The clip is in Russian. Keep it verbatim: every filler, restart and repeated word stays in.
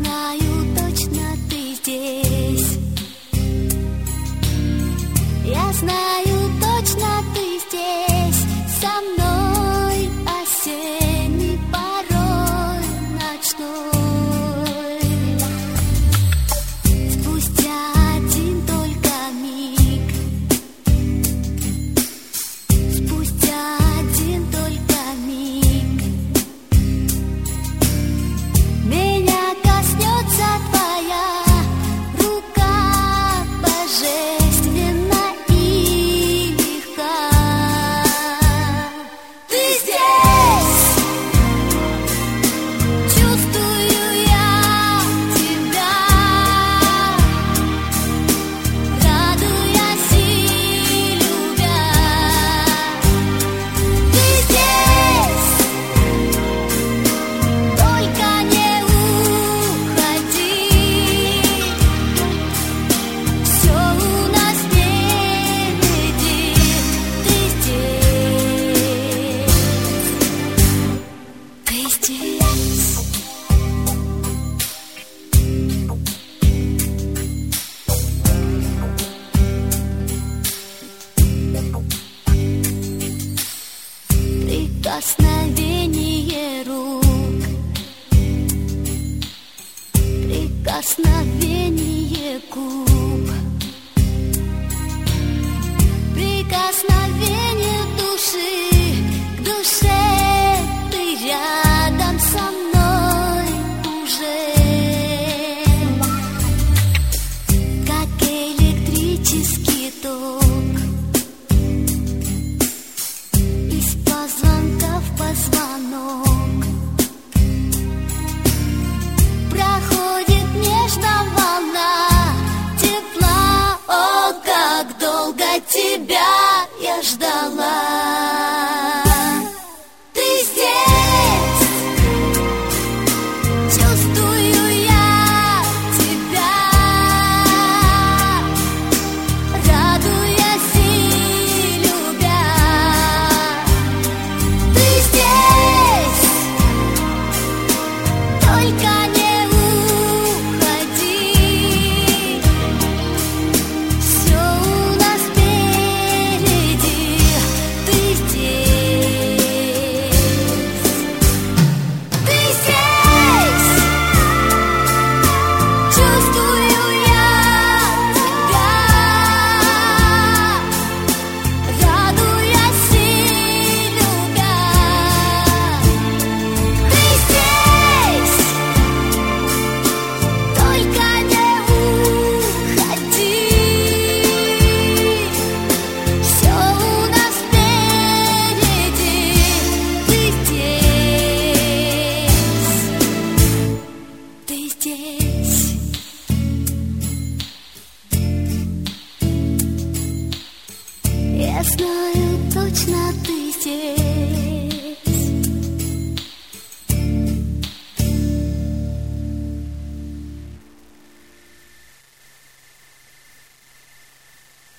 знаю точно, ты здесь. Я знаю точно, ты здесь со мной, осенний порой ночной. Спустя один только миг, спустя один только миг, меня коснется твоя рука божественно и легка. Ты здесь, чувствую я тебя, радуясь и любя. Ты здесь, только не уходи, все у нас впереди. Ты здесь, ты здесь. Прикосновение рук, прикосновение губ, прикосновение души к душе. Ты рядом со мной уже, как электрический ток, из позвонка в позвонок проходит нежно волна тепла. О, как долго тебя я ждала. Ты здесь, чувствую я тебя, радуясь и любя. Ты здесь, только не уходи, все у нас впереди. Ты здесь, ты здесь, чувствую я тебя, радуясь и любя. Ты здесь, только не уходи, все у нас впереди. Ты здесь, ты здесь. Я знаю точно, ты здесь.